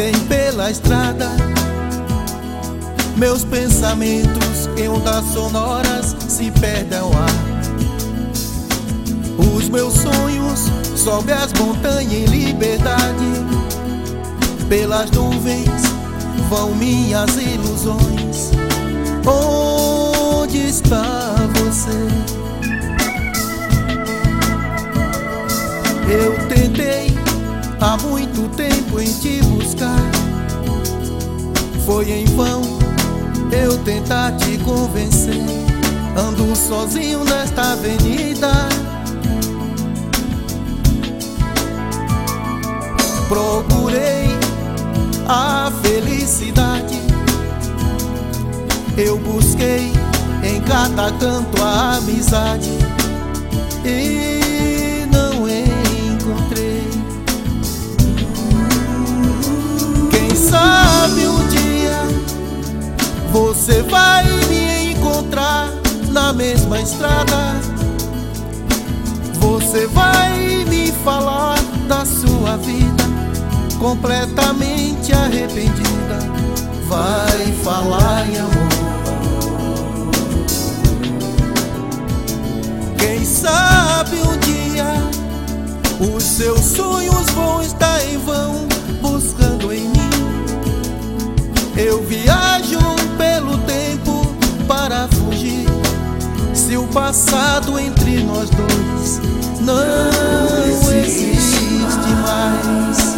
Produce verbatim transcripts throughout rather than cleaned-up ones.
perdem pela estrada. Meus pensamentos em ondas sonoras se perdem ao ar. Os meus sonhos sobem as montanhas em liberdade. Pelas nuvens vão minhas ilusões. Onde está você? Eu tentei há muito tempo em te buscar. Foi em vão eu tentar te convencer. Ando sozinho nesta avenida. Procurei a felicidade. Eu busquei em cada canto a amizade e não encontrei. Quem sabe um dia você vai me encontrar na mesma estrada. Você vai me falar da sua vida completamente arrependida. Vai falar em amor. Quem sabe um dia os seus sonhos vão estar em vão buscando em mim. Eu viajo pelo tempo para fugir. Se o passado entre nós dois não existe mais.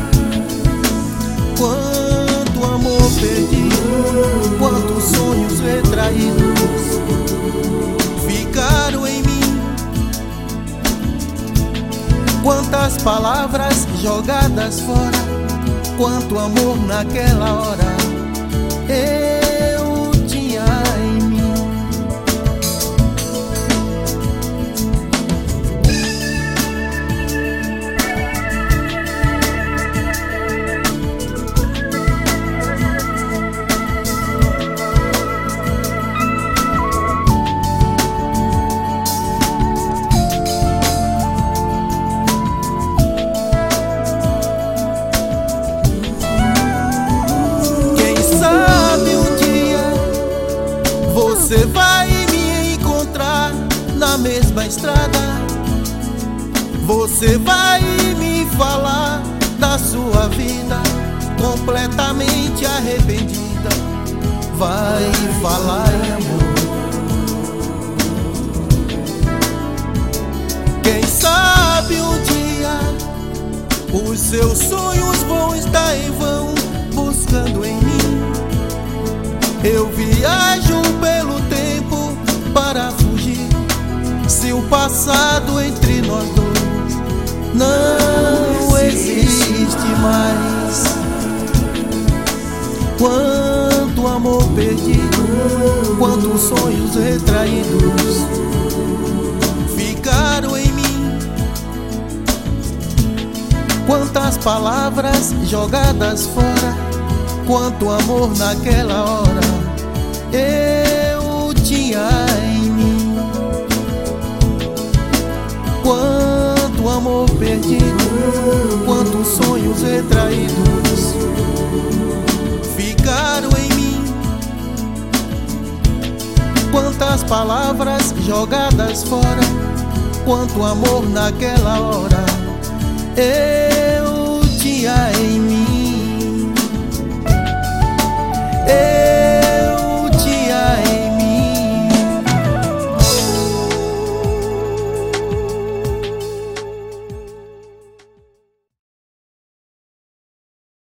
Quanto amor perdido, quantos sonhos retraídos ficaram em mim. Quantas palavras jogadas fora, quanto amor naquela hora eu tinha em mim. Você vai me encontrar na mesma estrada. Você vai me falar da sua vida completamente arrependida. Vai falar em amor. Quem sabe um dia os seus sonhos vão estar em vão buscando em mim. Eu viajo pelo tempo para fugir. Se o passado entre nós dois não existe mais. Quanto amor perdido, quantos sonhos retraídos ficaram em mim. Quantas palavras jogadas fora, quanto amor naquela hora eu tinha em mim. Quanto amor perdido, quantos sonhos retraídos ficaram em mim. Quantas palavras jogadas fora, quanto amor naquela hora eu tinha em mim.